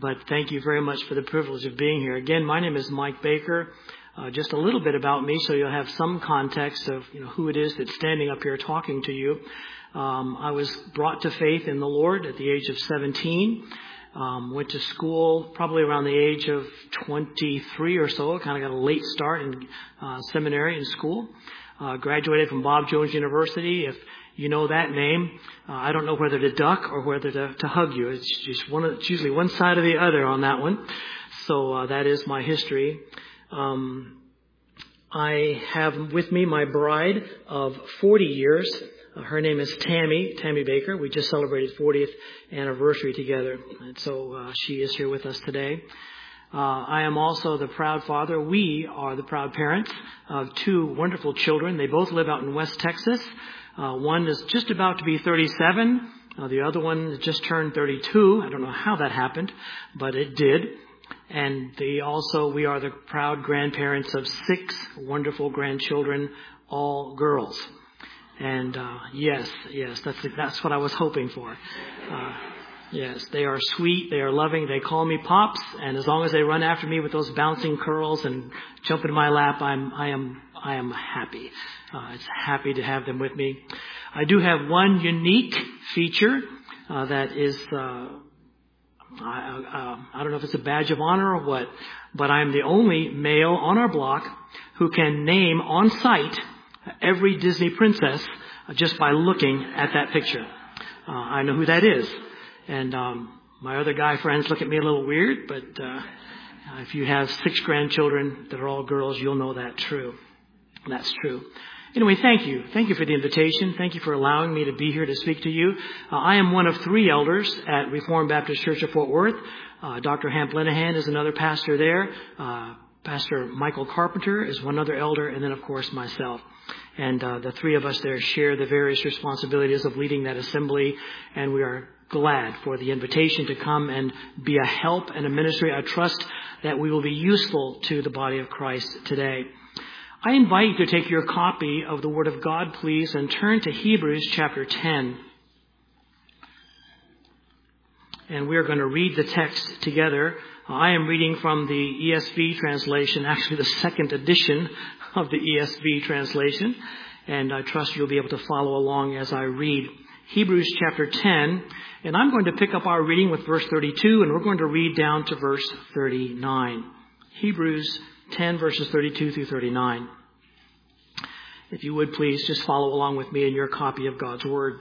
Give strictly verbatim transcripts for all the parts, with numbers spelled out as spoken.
but thank you very much for the privilege of being here. Again, my name is Mike Baker. Uh, just a little bit about me so you'll have some context of you know who it is that's standing up here talking to you. Um, I was brought to faith in the Lord at the age of seventeen. Um, went to school probably around the age of twenty-three or so. Kind of got a late start in uh, seminary and school. Uh, graduated from Bob Jones University. If you know that name, uh, I don't know whether to duck or whether to, to hug you. It's just one. Of, it's usually one side or the other on that one. So uh, that is my history. Um, I have with me my bride of forty years. Uh, her name is Tammy, Tammy Baker. We just celebrated fortieth anniversary together. And so uh, she is here with us today. Uh, I am also the proud father. We are the proud parents of two wonderful children. They both live out in West Texas. Uh, one is just about to be thirty-seven. Uh, the other one just turned thirty-two. I don't know how that happened, but it did. And they also, we are the proud grandparents of six wonderful grandchildren, all girls. And uh, yes, yes, that's that's what I was hoping for. Uh, yes, they are sweet, they are loving, they call me Pops, and as long as they run after me with those bouncing curls and jump into my lap, I'm I am I am happy. Uh, it's happy to have them with me. I do have one unique feature uh, that is. Uh, I, uh, I don't know if it's a badge of honor or what, but I'm the only male on our block who can name on sight every Disney princess just by looking at that picture. Uh, I know who that is. And um, my other guy friends look at me a little weird, but uh, if you have six grandchildren that are all girls, you'll know that true. That's true. Anyway, thank you. Thank you for the invitation. Thank you for allowing me to be here to speak to you. Uh, I am one of three elders at Reformed Baptist Church of Fort Worth. Uh, Doctor Hamp Linehan is another pastor there. Uh, Pastor Michael Carpenter is one other elder, and then, of course, myself. And uh, the three of us there share the various responsibilities of leading that assembly, and we are glad for the invitation to come and be a help and a ministry. I trust that we will be useful to the body of Christ today. I invite you to take your copy of the Word of God, please, and turn to Hebrews chapter ten. And we're going to read the text together. I am reading from the E S V translation, actually the second edition of the E S V translation. And I trust you'll be able to follow along as I read Hebrews chapter ten. And I'm going to pick up our reading with verse thirty-two, and we're going to read down to verse thirty-nine. Hebrews ten, verses thirty-two through thirty-nine. If you would please just follow along with me in your copy of God's Word.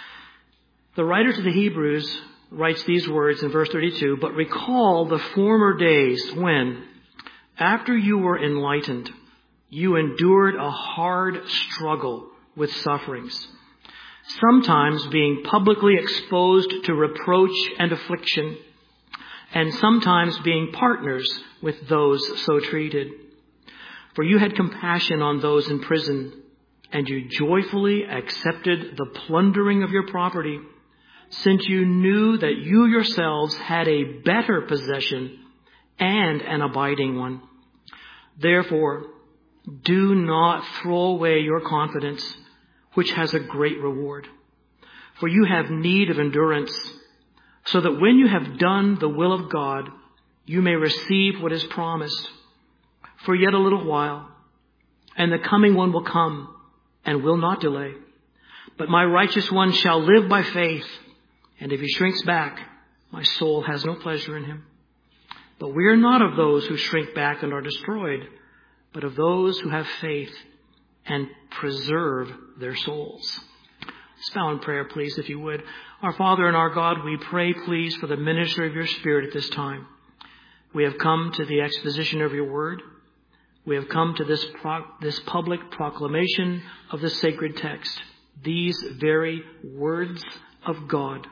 The writer to the Hebrews writes these words in verse thirty-two, "But recall the former days when, after you were enlightened, you endured a hard struggle with sufferings, sometimes being publicly exposed to reproach and affliction, and sometimes being partners with those so treated. For you had compassion on those in prison, and you joyfully accepted the plundering of your property, since you knew that you yourselves had a better possession and an abiding one. Therefore, do not throw away your confidence, which has a great reward. For you have need of endurance, so that when you have done the will of God, you may receive what is promised. For yet a little while, and the coming one will come and will not delay. But my righteous one shall live by faith, and if he shrinks back, my soul has no pleasure in him. But we are not of those who shrink back and are destroyed, but of those who have faith and preserve their souls." Let's bow in prayer, please, if you would. Our Father and our God, we pray, please, for the ministry of your Spirit at this time. We have come to the exposition of your word. We have come to this pro- this public proclamation of the sacred text, these very words of God.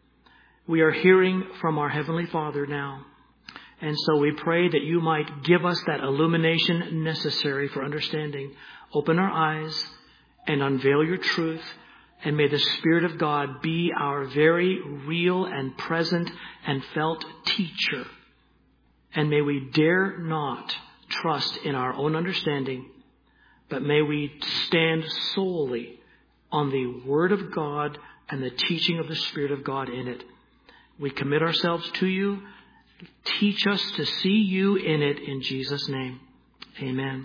We are hearing from our Heavenly Father now. And so we pray that you might give us that illumination necessary for understanding. Open our eyes and unveil your truth. And may the Spirit of God be our very real and present and felt teacher. And may we dare not trust in our own understanding, but may we stand solely on the Word of God and the teaching of the Spirit of God in it. We commit ourselves to you. Teach us to see you in it in Jesus' name. Amen.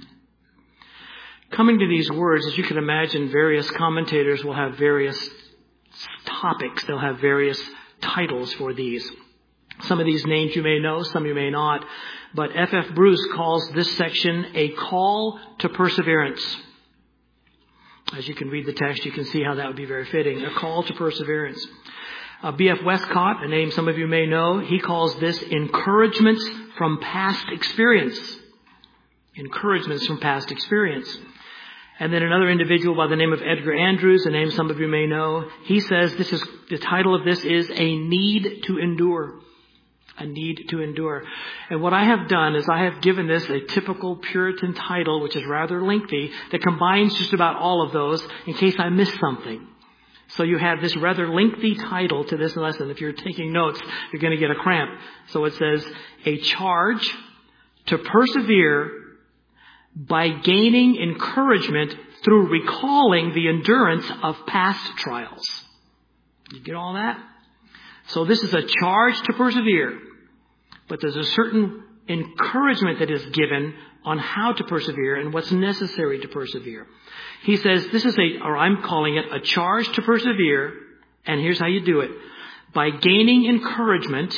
Coming to these words, as you can imagine, various commentators will have various topics. They'll have various titles for these. Some of these names you may know, some you may not. But F F Bruce calls this section a call to perseverance. As you can read the text, you can see how that would be very fitting. A call to perseverance. Uh, B F Westcott, a name some of you may know, he calls this encouragements from past experience. Encouragements from past experience. And then another individual by the name of Edgar Andrews, a name some of you may know, he says this is, the title of this is A Need to Endure. A need to endure. And what I have done is I have given this a typical Puritan title, which is rather lengthy, that combines just about all of those in case I miss something. So you have this rather lengthy title to this lesson. If you're taking notes, you're going to get a cramp. So it says, A Charge to Persevere by Gaining Encouragement Through Recalling the Endurance of Past Trials. You get all that? So this is a charge to persevere. But there's a certain encouragement that is given on how to persevere and what's necessary to persevere. He says this is a, or I'm calling it a charge to persevere. And here's how you do it. By gaining encouragement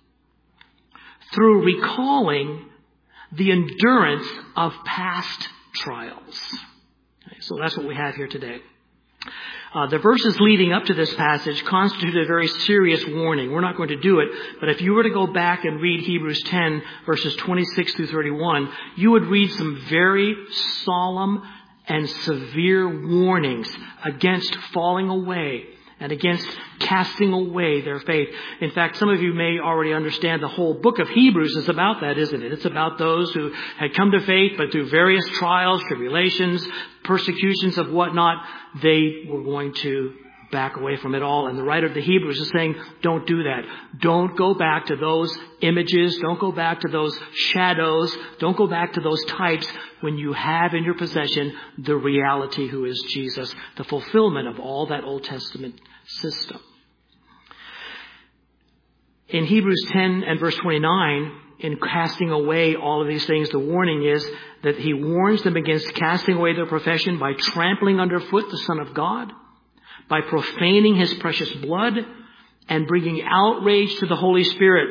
through recalling the endurance of past trials. Okay, so that's what we have here today. Uh, the verses leading up to this passage constitute a very serious warning. We're not going to do it, but if you were to go back and read Hebrews ten, verses twenty-six through thirty-one, you would read some very solemn and severe warnings against falling away and against casting away their faith. In fact, some of you may already understand the whole book of Hebrews is about that, isn't it? It's about those who had come to faith, but through various trials, tribulations, persecutions of whatnot, they were going to back away from it all. And the writer of the Hebrews is saying, don't do that. Don't go back to those images. Don't go back to those shadows. Don't go back to those types when you have in your possession the reality who is Jesus, the fulfillment of all that Old Testament system. In Hebrews ten and verse twenty-nine, in casting away all of these things, the warning is that he warns them against casting away their profession by trampling underfoot the Son of God, by profaning his precious blood, and bringing outrage to the Holy Spirit.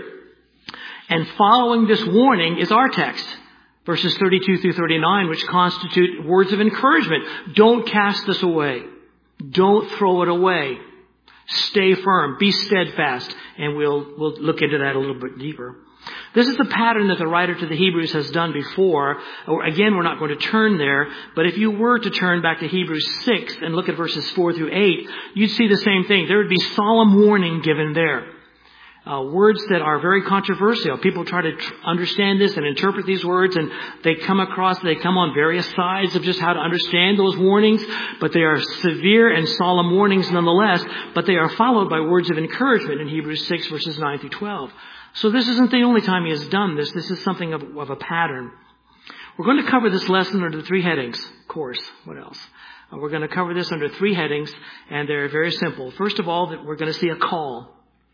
And following this warning is our text, verses thirty-two through thirty-nine, which constitute words of encouragement. Don't cast this away. Don't throw it away. Stay firm. Be steadfast. And we'll, we'll look into that a little bit deeper. This is the pattern that the writer to the Hebrews has done before. Again, we're not going to turn there, but if you were to turn back to Hebrews six and look at verses four through eight, you'd see the same thing. There would be solemn warning given there. Uh, words that are very controversial. People try to tr- understand this and interpret these words, and they come across, they come on various sides of just how to understand those warnings, but they are severe and solemn warnings nonetheless, but they are followed by words of encouragement in Hebrews six, verses nine through twelve. So this isn't the only time he has done this. This is something of, of a pattern. We're going to cover this lesson under three headings. Of course, what else? Uh, we're going to cover this under three headings, and they're very simple. First of all, that we're going to see a call.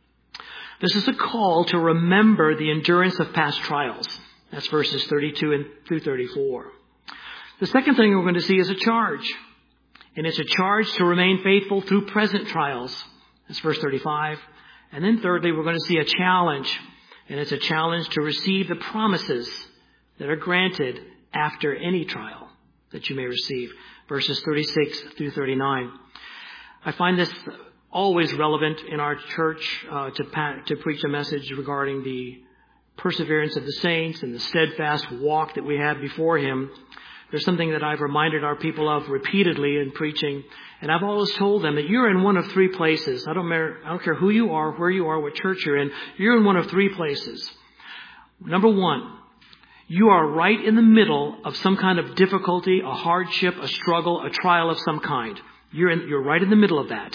This is a call to remember the endurance of past trials. That's verses thirty-two and through thirty-four. The second thing we're going to see is a charge. And it's a charge to remain faithful through present trials. That's verse thirty-five. And then thirdly, we're going to see a challenge. And it's a challenge to receive the promises that are granted after any trial that you may receive. Verses thirty-six through thirty-nine. I find this always relevant in our church uh, to, pa- to preach a message regarding the perseverance of the saints and the steadfast walk that we have before Him. There's something that I've reminded our people of repeatedly in preaching, and I've always told them that you're in one of three places. I don't matter, I don't care who you are, where you are, what church you're in. You're in one of three places. Number one, you are right in the middle of some kind of difficulty, a hardship, a struggle, a trial of some kind. You're in, you're right in the middle of that.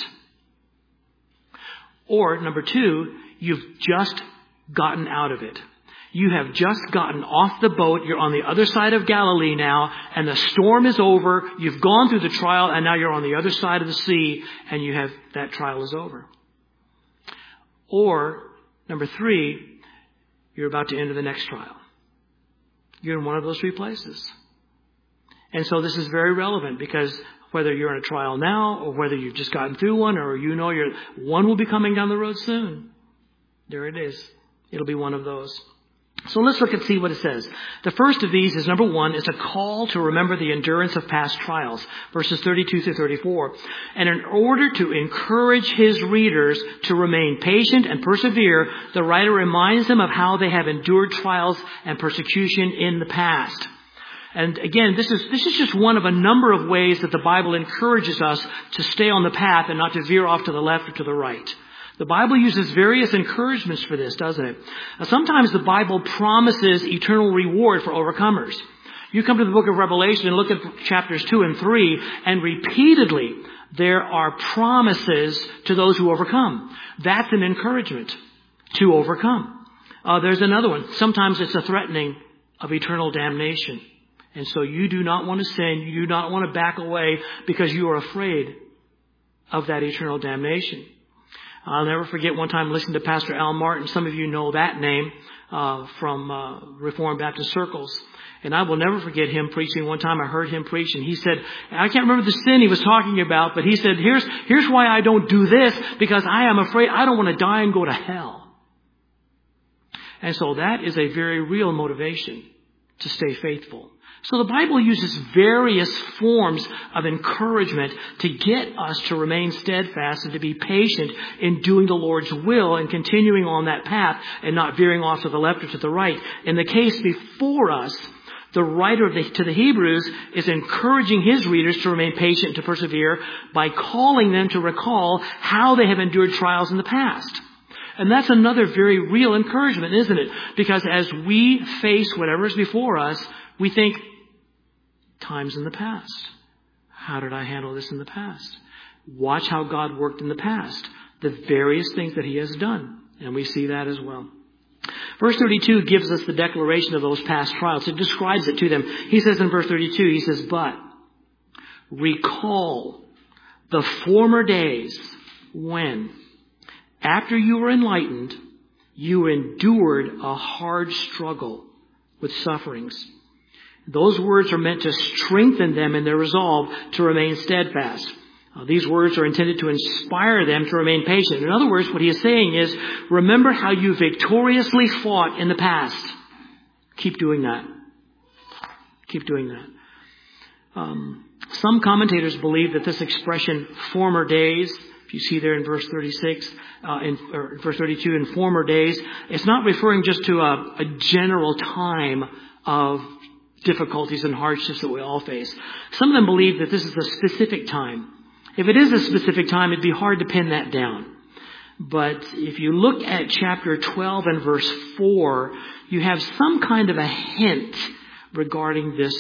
Or, number two, you've just gotten out of it. You have just gotten off the boat. You're on the other side of Galilee now, and the storm is over. You've gone through the trial, and now you're on the other side of the sea, and you have that trial is over. Or, number three, you're about to enter the next trial. You're in one of those three places. And so this is very relevant because whether you're in a trial now or whether you've just gotten through one or you know you're, one will be coming down the road soon. There it is. It'll be one of those. So let's look and see what it says. The first of these is, number one, is a call to remember the endurance of past trials, verses thirty-two through thirty-four. And in order to encourage his readers to remain patient and persevere, the writer reminds them of how they have endured trials and persecution in the past. And again, this is this is just one of a number of ways that the Bible encourages us to stay on the path and not to veer off to the left or to the right. The Bible uses various encouragements for this, doesn't it? Now, sometimes the Bible promises eternal reward for overcomers. You come to the book of Revelation and look at chapters two and three, and repeatedly there are promises to those who overcome. That's an encouragement to overcome. Uh, there's another one. Sometimes it's a threatening of eternal damnation. And so you do not want to sin. You do not want to back away because you are afraid of that eternal damnation. I'll never forget one time listening to Pastor Al Martin. Some of you know that name uh, from uh, Reformed Baptist circles. And I will never forget him preaching. One time I heard him preach and he said, I can't remember the sin he was talking about, but he said, here's, here's why I don't do this, because I am afraid I don't want to die and go to hell. And so that is a very real motivation to stay faithful. So the Bible uses various forms of encouragement to get us to remain steadfast and to be patient in doing the Lord's will and continuing on that path and not veering off to the left or to the right. In the case before us, the writer of the, to the Hebrews is encouraging his readers to remain patient, to persevere, by calling them to recall how they have endured trials in the past. And that's another very real encouragement, isn't it? Because as we face whatever is before us, we think, times in the past. How did I handle this in the past? Watch how God worked in the past. The various things that he has done. And we see that as well. Verse thirty-two gives us the declaration of those past trials. It describes it to them. He says in verse thirty-two, he says, but recall the former days when, after you were enlightened, you endured a hard struggle with sufferings. Those words are meant to strengthen them in their resolve to remain steadfast. Uh, these words are intended to inspire them to remain patient. In other words, what he is saying is, remember how you victoriously fought in the past. Keep doing that. Keep doing that. Um, some commentators believe that this expression, former days, if you see there in verse thirty-six, uh, in or verse thirty-two, in former days, it's not referring just to a, a general time of difficulties and hardships that we all face. Some of them believe that this is a specific time. If it is a specific time, it'd be hard to pin that down. But if you look at chapter twelve and verse four, you have some kind of a hint regarding this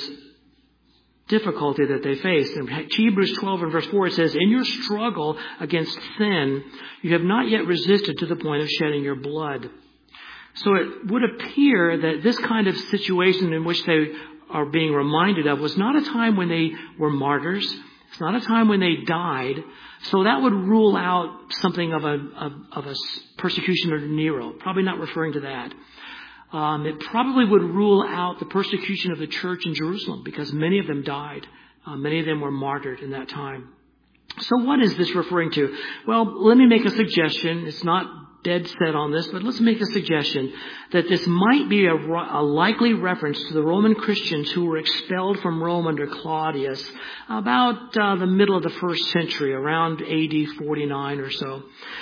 difficulty that they face. In Hebrews twelve and verse four, it says, in your struggle against sin, you have not yet resisted to the point of shedding your blood. So it would appear that this kind of situation in which they are being reminded of was not a time when they were martyrs. It's not a time when they died. So that would rule out something of a, of, of a persecution of Nero. Probably not referring to that. Um, it probably would rule out the persecution of the church in Jerusalem because many of them died. Uh, many of them were martyred in that time. So what is this referring to? Well, let me make a suggestion. It's not dead set on this, but let's make a suggestion that this might be a, a likely reference to the Roman Christians who were expelled from Rome under Claudius about uh, the middle of the first century, around A D forty-nine or so.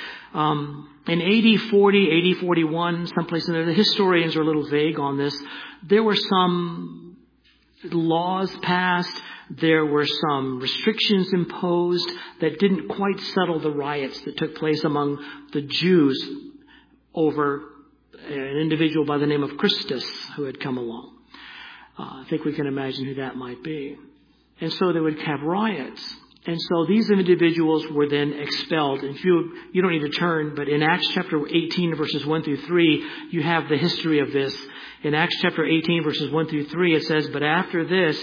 Um, in A D forty, A D forty-one, someplace in there, the historians are a little vague on this. There were some laws passed. There were some restrictions imposed that didn't quite settle the riots that took place among the Jews over an individual by the name of Christus who had come along. Uh, I think we can imagine who that might be. And so they would have riots. And so these individuals were then expelled. And if you, you don't need to turn, but in Acts chapter eighteen, verses one through three, you have the history of this. In Acts chapter eighteen, verses one through three, it says, but after this,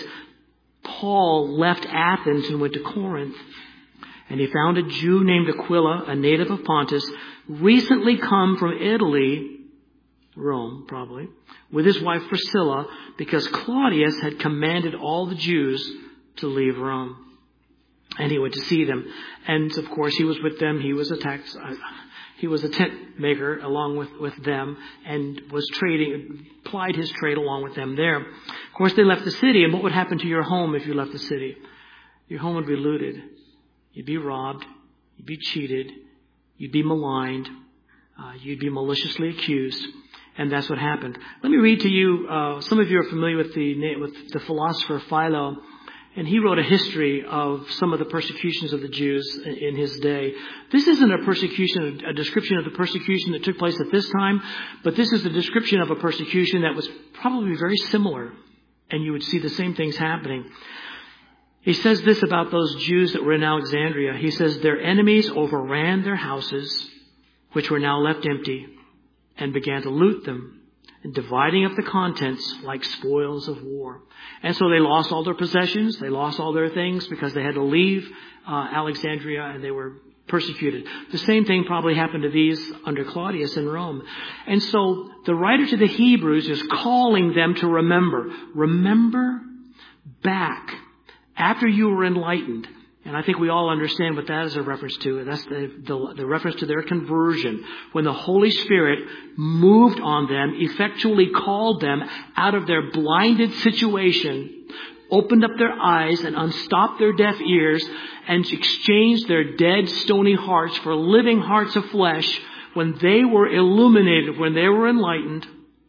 Paul left Athens and went to Corinth. And he found a Jew named Aquila, a native of Pontus, recently come from Italy, Rome probably, with his wife Priscilla, because Claudius had commanded all the Jews to leave Rome. And he went to see them. And of course he was with them. He was a tax, uh, he was a tent maker along with, with them, and was trading, plied his trade along with them there. Of course they left the city. And what would happen to your home if you left the city? Your home would be looted. You'd be robbed. You'd be cheated. You'd be maligned. Uh, you'd be maliciously accused. And that's what happened. Let me read to you, uh, some of you are familiar with the, with the philosopher Philo. And he wrote a history of some of the persecutions of the Jews in his day. This isn't a persecution, a description of the persecution that took place at this time, but this is a description of a persecution that was probably very similar. And you would see the same things happening. He says this about those Jews that were in Alexandria. He says, their enemies overran their houses, which were now left empty, and began to loot them, and dividing up the contents like spoils of war. And so they lost all their possessions. They lost all their things because they had to leave uh, Alexandria, and they were persecuted. The same thing probably happened to these under Claudius in Rome. And so the writer to the Hebrews is calling them to remember. Remember back after you were enlightened. And I think we all understand what that is a reference to. That's the, the, the reference to their conversion. When the Holy Spirit moved on them, effectually called them out of their blinded situation, opened up their eyes and unstopped their deaf ears, and exchanged their dead, stony hearts for living hearts of flesh. When they were illuminated, when they were enlightened,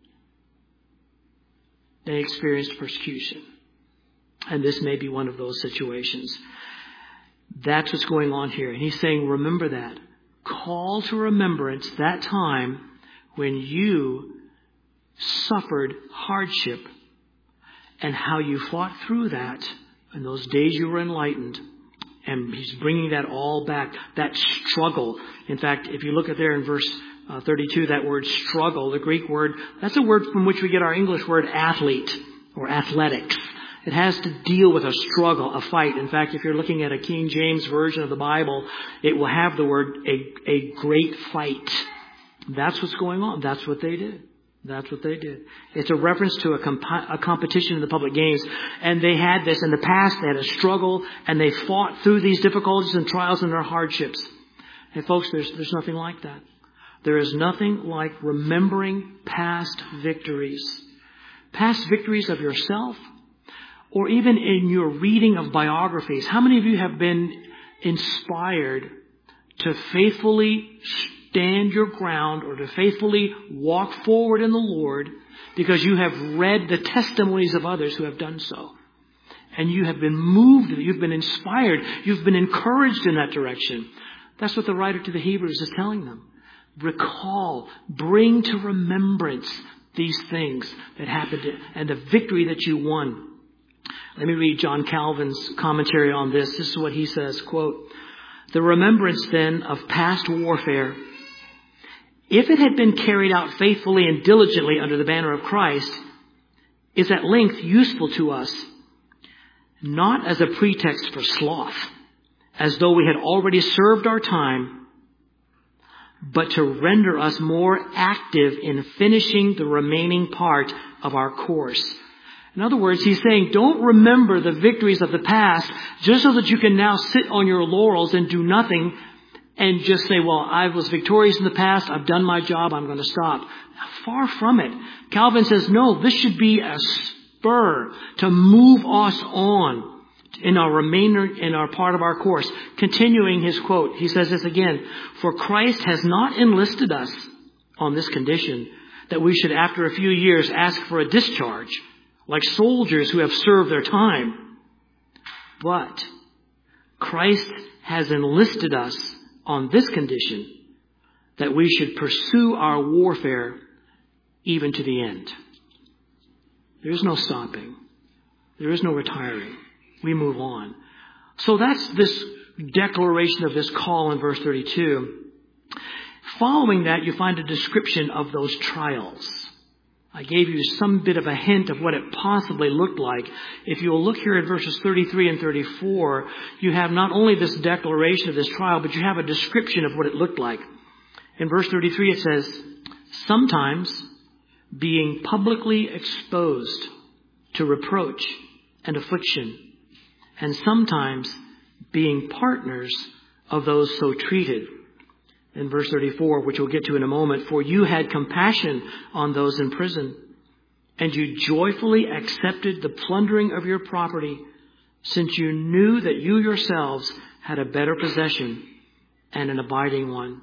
they experienced persecution. And this may be one of those situations. That's what's going on here. And he's saying, remember that. Call to remembrance that time when you suffered hardship and how you fought through that in those days you were enlightened. And he's bringing that all back, that struggle. In fact, if you look at there in verse uh, thirty-two, that word struggle, the Greek word, that's a word from which we get our English word athlete or athletics. It has to deal with a struggle, a fight. In fact, if you're looking at a King James version of the Bible, it will have the word a, a great fight. That's what's going on. That's what they did. That's what they did. It's a reference to a, comp- a competition in the public games. And they had this in the past. They had a struggle, and they fought through these difficulties and trials and their hardships. Hey, folks, there's, there's nothing like that. There is nothing like remembering past victories. Past victories of yourself, or even in your reading of biographies. How many of you have been inspired to faithfully stand your ground or to faithfully walk forward in the Lord because you have read the testimonies of others who have done so? And you have been moved, you've been inspired, you've been encouraged in that direction. That's what the writer to the Hebrews is telling them. Recall, bring to remembrance these things that happened and the victory that you won. Let me read John Calvin's commentary on this. This is what he says, quote, the remembrance then of past warfare, if it had been carried out faithfully and diligently under the banner of Christ, is at length useful to us, not as a pretext for sloth, as though we had already served our time, but to render us more active in finishing the remaining part of our course. In other words, he's saying, don't remember the victories of the past just so that you can now sit on your laurels and do nothing and just say, well, I was victorious in the past. I've done my job. I'm going to stop. Far from it. Calvin says, no, this should be a spur to move us on in our remainder, in our part of our course. Continuing his quote, he says this again, for Christ has not enlisted us on this condition that we should, after a few years, ask for a discharge, like soldiers who have served their time. But Christ has enlisted us on this condition, that we should pursue our warfare even to the end. There is no stopping. There is no retiring. We move on. So that's this declaration of this call in verse thirty-two. Following that, you find a description of those trials. I gave you some bit of a hint of what it possibly looked like. If you'll look here at verses thirty-three and thirty-four, you have not only this declaration of this trial, but you have a description of what it looked like. In verse thirty-three it says, sometimes being publicly exposed to reproach and affliction, and sometimes being partners of those so treated. In verse thirty-four, which we'll get to in a moment, for you had compassion on those in prison, and you joyfully accepted the plundering of your property, since you knew that you yourselves had a better possession and an abiding one.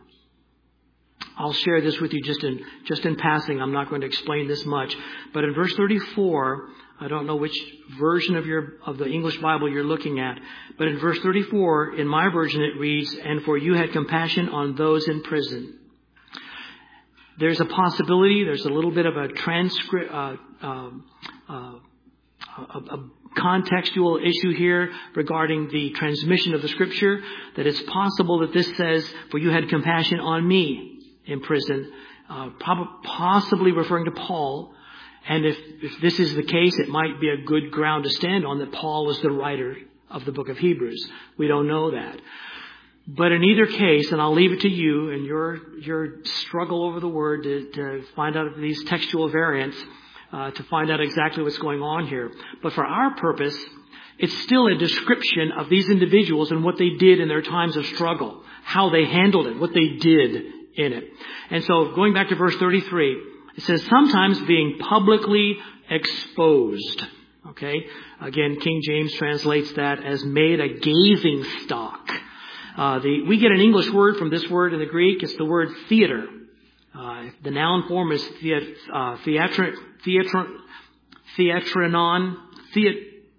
I'll share this with you just in just in passing. I'm not going to explain this much. But in verse thirty-four, I don't know which version of your of the English Bible you're looking at, but in verse thirty-four, in my version it reads, and for you had compassion on those in prison. There's a possibility, there's a little bit of a transcript, uh, uh, uh, a, a contextual issue here regarding the transmission of the Scripture, that it's possible that this says, for you had compassion on me in prison, uh, prob- possibly referring to Paul. And if, if this is the case, it might be a good ground to stand on that Paul was the writer of the book of Hebrews. We don't know that. But in either case, and I'll leave it to you and your your struggle over the word to, to find out these textual variants, uh, to find out exactly what's going on here. But for our purpose, it's still a description of these individuals and what they did in their times of struggle, how they handled it, what they did in it. And so going back to verse thirty-three, it says, sometimes being publicly exposed. Okay. Again, King James translates that as made a gazing stock. Uh, the, we get an English word from this word in the Greek. It's the word theater. Uh, the noun form is theat, uh, theatr, theatr, theatrinon, theat,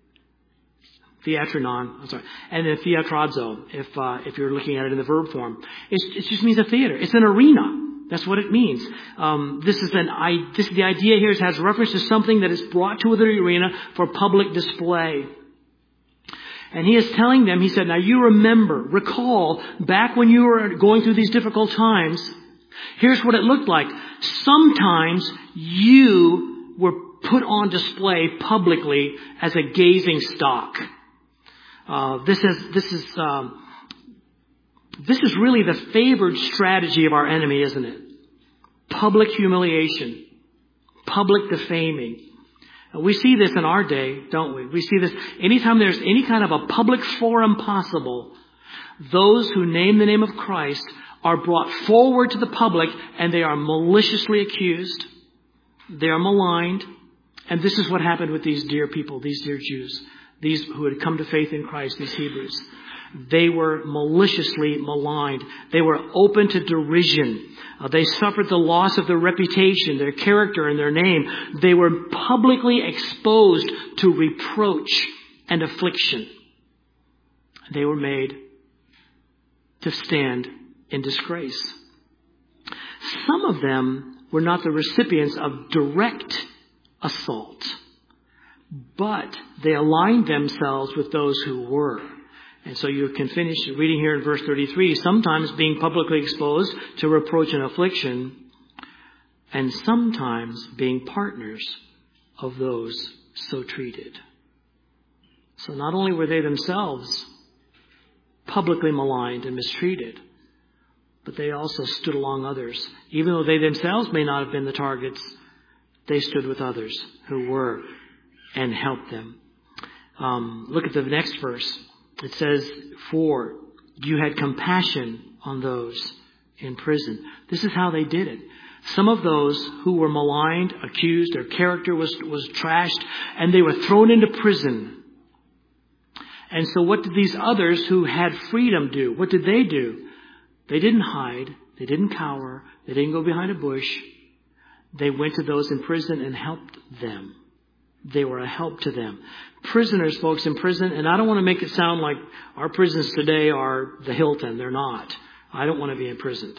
theatrinon, I'm sorry, and then theatrazo, if, uh, if you're looking at it in the verb form. It's, it just means a theater. It's an arena. That's what it means. Um, this is an I. This the idea here is has reference to something that is brought to the arena for public display. And he is telling them. He said, "Now you remember, recall back when you were going through these difficult times. Here's what it looked like. Sometimes you were put on display publicly as a gazing stock. Uh, this is this is." Um, This is really the favored strategy of our enemy, isn't it? Public humiliation. Public defaming. And we see this in our day, don't we? We see this anytime there's any kind of a public forum possible. Those who name the name of Christ are brought forward to the public and they are maliciously accused. They are maligned. And this is what happened with these dear people, these dear Jews, these who had come to faith in Christ, these Hebrews. They were maliciously maligned. They were open to derision. Uh, they suffered the loss of their reputation, their character, and their name. They were publicly exposed to reproach and affliction. They were made to stand in disgrace. Some of them were not the recipients of direct assault, but they aligned themselves with those who were. And so you can finish reading here in verse thirty-three, sometimes being publicly exposed to reproach and affliction, and sometimes being partners of those so treated. So not only were they themselves publicly maligned and mistreated, but they also stood along others. Even though they themselves may not have been the targets, they stood with others who were and helped them. Um, look at the next verse. It says, for you had compassion on those in prison. This is how they did it. Some of those who were maligned, accused, their character was, was trashed, and they were thrown into prison. And so what did these others who had freedom do? What did they do? They didn't hide. They didn't cower. They didn't go behind a bush. They went to those in prison and helped them. They were a help to them. Prisoners, folks, in prison, and I don't want to make it sound like our prisons today are the Hilton. They're not. I don't want to be imprisoned.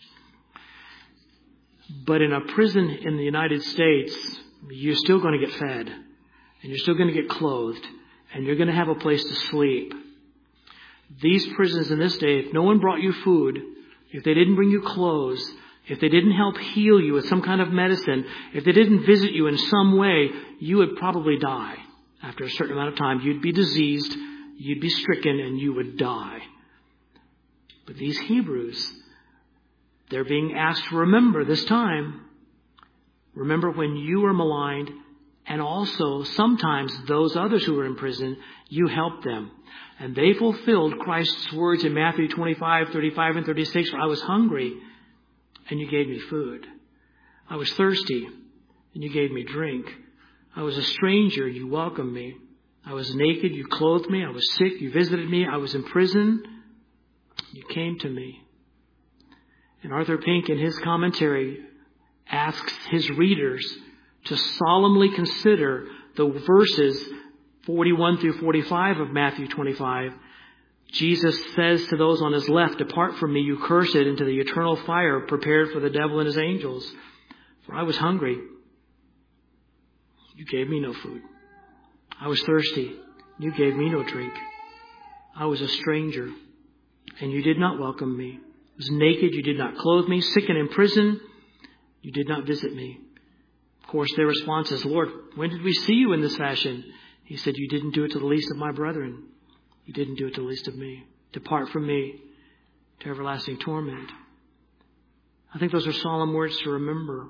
But in a prison in the United States, you're still going to get fed. And you're still going to get clothed. And you're going to have a place to sleep. These prisons in this day, if no one brought you food, if they didn't bring you clothes, if they didn't help heal you with some kind of medicine, if they didn't visit you in some way, you would probably die. After a certain amount of time, you'd be diseased, you'd be stricken, and you would die. But these Hebrews, they're being asked to remember this time. Remember when you were maligned, and also sometimes those others who were in prison, you helped them. And they fulfilled Christ's words in Matthew twenty-five, thirty-five, and thirty-six. For I was hungry, and you gave me food. I was thirsty, and you gave me drink. I was a stranger, you welcomed me. I was naked, you clothed me. I was sick, you visited me. I was in prison, you came to me. And Arthur Pink, in his commentary, asks his readers to solemnly consider the verses forty-one through forty-five of Matthew twenty-five. Jesus says to those on his left, "Depart from me, you cursed, into the eternal fire prepared for the devil and his angels. For I was hungry, you gave me no food. I was thirsty, you gave me no drink. I was a stranger, and you did not welcome me. I was naked, you did not clothe me. Sick and in prison, you did not visit me." Of course, their response is, "Lord, when did we see you in this fashion?" He said, "You didn't do it to the least of my brethren. You didn't do it to the least of me. Depart from me to everlasting torment." I think those are solemn words to remember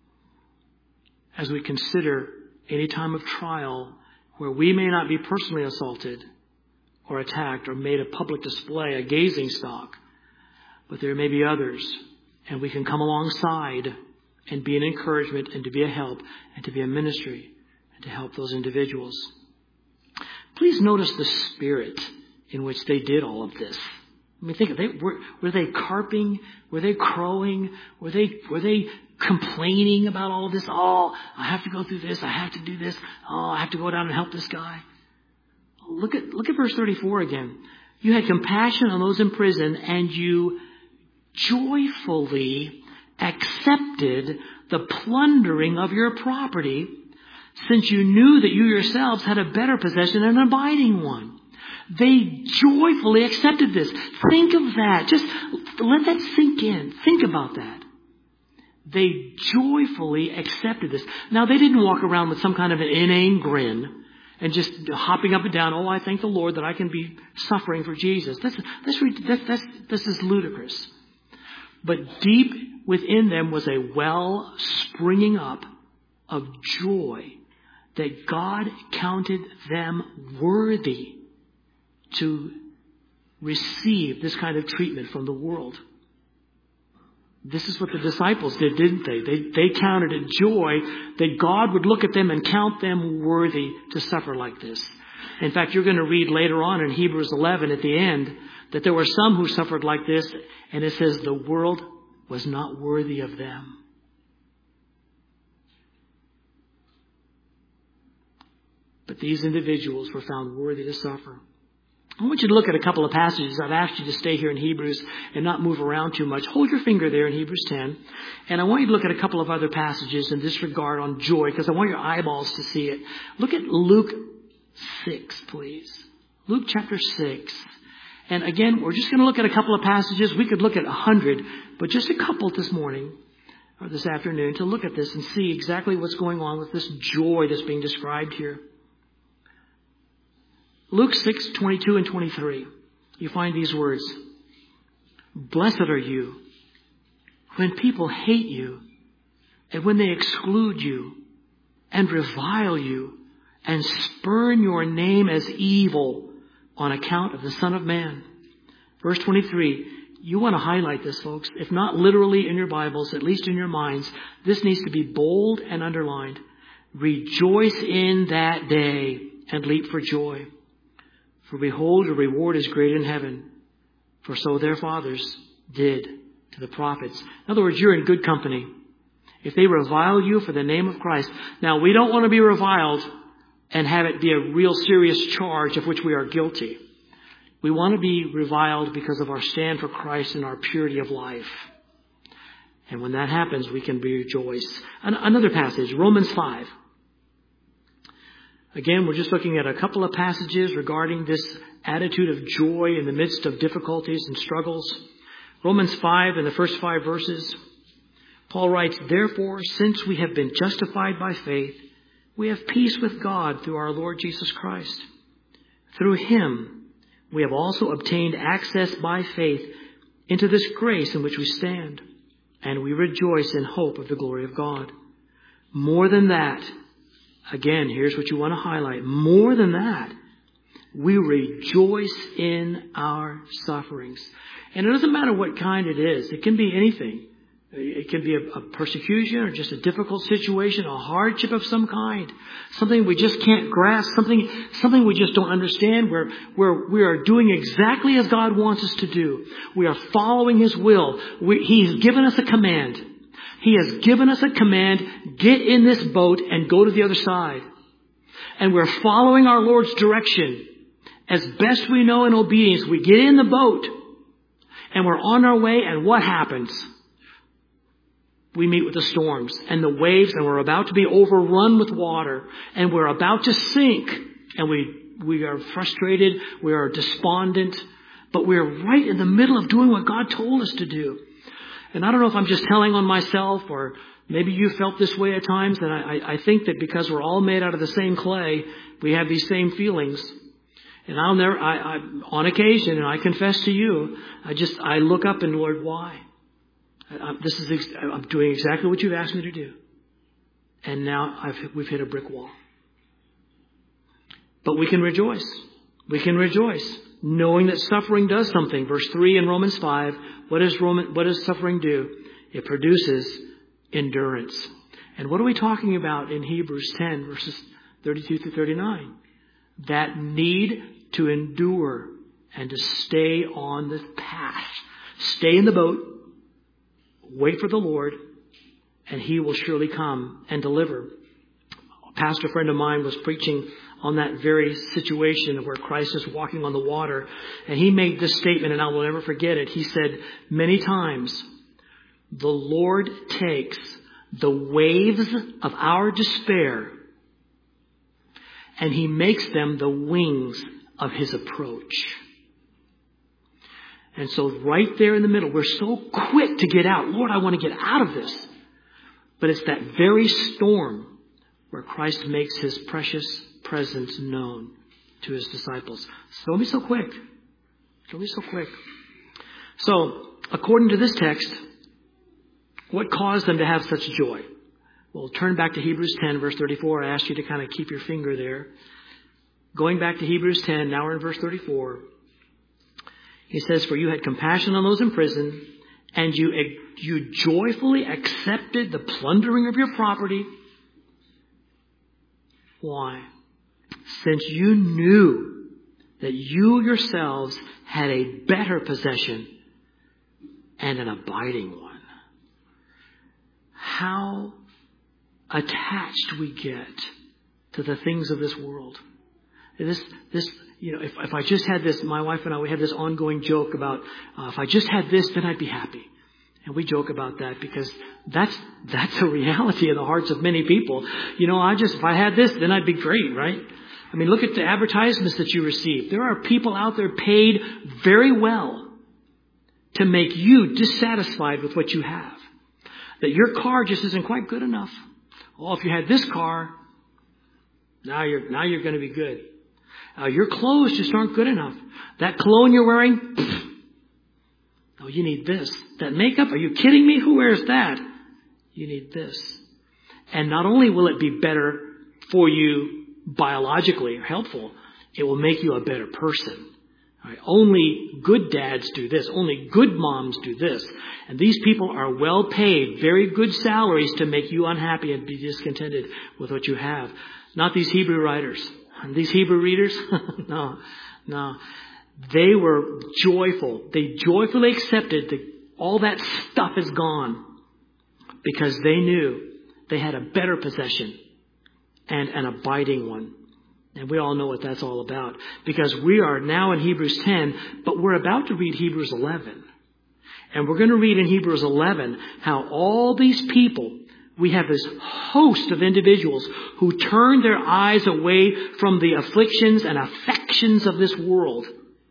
as we consider any time of trial where we may not be personally assaulted or attacked or made a public display, a gazing stock, but there may be others, and we can come alongside and be an encouragement and to be a help and to be a ministry and to help those individuals. Please notice the spirit in which they did all of this. I mean, think of it. Were, were they carping? Were they crowing? Were they were they complaining about all of this? Oh, I have to go through this. I have to do this. Oh, I have to go down and help this guy. Look at look at verse thirty-four again. You had compassion on those in prison, and you joyfully accepted the plundering of your property, since you knew that you yourselves had a better possession and an abiding one. They joyfully accepted this. Think of that. Just let that sink in. Think about that. They joyfully accepted this. Now, they didn't walk around with some kind of an inane grin and just hopping up and down. "Oh, I thank the Lord that I can be suffering for Jesus." That's, that's, that's, that's, this is ludicrous. But deep within them was a well springing up of joy that God counted them worthy to receive this kind of treatment from the world. This is what the disciples did, didn't they? They, they counted it joy that God would look at them and count them worthy to suffer like this. In fact, you're going to read later on in Hebrews eleven at the end that there were some who suffered like this, and it says the world was not worthy of them. But these individuals were found worthy to suffer. I want you to look at a couple of passages. I've asked you to stay here in Hebrews and not move around too much. Hold your finger there in Hebrews ten. And I want you to look at a couple of other passages in this regard on joy, because I want your eyeballs to see it. Look at Luke six, please. Luke chapter six. And again, we're just going to look at a couple of passages. We could look at a hundred, but just a couple this morning or this afternoon to look at this and see exactly what's going on with this joy that's being described here. Luke six, twenty-two and twenty-three. You find these words. Blessed are you when people hate you and when they exclude you and revile you and spurn your name as evil on account of the Son of Man. Verse twenty-three. You want to highlight this, folks. If not literally in your Bibles, at least in your minds, this needs to be bold and underlined. Rejoice in that day and leap for joy. For behold, your reward is great in heaven. For so their fathers did to the prophets. In other words, you're in good company. If they revile you for the name of Christ. Now, we don't want to be reviled and have it be a real serious charge of which we are guilty. We want to be reviled because of our stand for Christ and our purity of life. And when that happens, we can rejoice. Another passage, Romans five. Again, we're just looking at a couple of passages regarding this attitude of joy in the midst of difficulties and struggles. Romans five, in the first five verses, Paul writes, Therefore, since we have been justified by faith, we have peace with God through our Lord Jesus Christ. Through him, we have also obtained access by faith into this grace in which we stand, and we rejoice in hope of the glory of God. More than that, again, here's what you want to highlight. More than that, we rejoice in our sufferings. And it doesn't matter what kind it is. It can be anything. It can be a, a persecution or just a difficult situation, a hardship of some kind, something we just can't grasp, something something we just don't understand. Where where we are doing exactly as God wants us to do. We are following His will. We, He's given us a command. He has given us a command. Get in this boat and go to the other side. And we're following our Lord's direction as best we know in obedience. We get in the boat and we're on our way. And what happens? We meet with the storms and the waves, and we're about to be overrun with water, and we're about to sink, and we we are frustrated, we are despondent, but we're right in the middle of doing what God told us to do. And I don't know if I'm just telling on myself, or maybe you felt this way at times, and I, I think that because we're all made out of the same clay, we have these same feelings. And I'll never, I, I on occasion, and I confess to you, I just, I look up and Lord, why? I'm, this is, I'm doing exactly what you've asked me to do. And now I've, we've hit a brick wall. But we can rejoice. We can rejoice knowing that suffering does something. Verse three in Romans five, what does Roman, what does suffering do? It produces endurance. And what are we talking about in Hebrews ten, verses thirty-two through thirty-nine? That need to endure and to stay on the path. Stay in the boat. Wait for the Lord, and He will surely come and deliver. A pastor friend of mine was preaching on that very situation where Christ is walking on the water, and he made this statement, and I will never forget it. He said, many times, the Lord takes the waves of our despair, and He makes them the wings of His approach. And so right there in the middle, we're so quick to get out. Lord, I want to get out of this. But it's that very storm where Christ makes His precious presence known to His disciples. So don't be so quick. Don't be so quick. So, according to this text, what caused them to have such joy? Well, turn back to Hebrews ten, verse thirty-four. I asked you to kind of keep your finger there. Going back to Hebrews ten, now we're in verse thirty-four. He says, for you had compassion on those in prison, and you, you joyfully accepted the plundering of your property. Why? Since you knew that you yourselves had a better possession and an abiding one. How attached we get to the things of this world. This, this, you know, if, if I just had this, my wife and I, we had this ongoing joke about, uh, if I just had this, then I'd be happy. And we joke about that because that's, that's a reality in the hearts of many people. You know, I just, if I had this, then I'd be great, right? I mean, look at the advertisements that you receive. There are people out there paid very well to make you dissatisfied with what you have. That your car just isn't quite good enough. Oh, if you had this car, now you're, now you're going to be good. Uh, your clothes just aren't good enough. That cologne you're wearing, pfft, oh, you need this. That makeup, are you kidding me? Who wears that? You need this. And not only will it be better for you biologically or helpful, it will make you a better person. All right? Only good dads do this. Only good moms do this. And these people are well paid, very good salaries to make you unhappy and be discontented with what you have. Not these Hebrew writers. And these Hebrew readers, no, no. They were joyful. They joyfully accepted that all that stuff is gone because they knew they had a better possession and an abiding one. And we all know what that's all about because we are now in Hebrews ten, but we're about to read Hebrews eleven. And we're going to read in Hebrews eleven how all these people, we have this host of individuals who turned their eyes away from the afflictions and affections of this world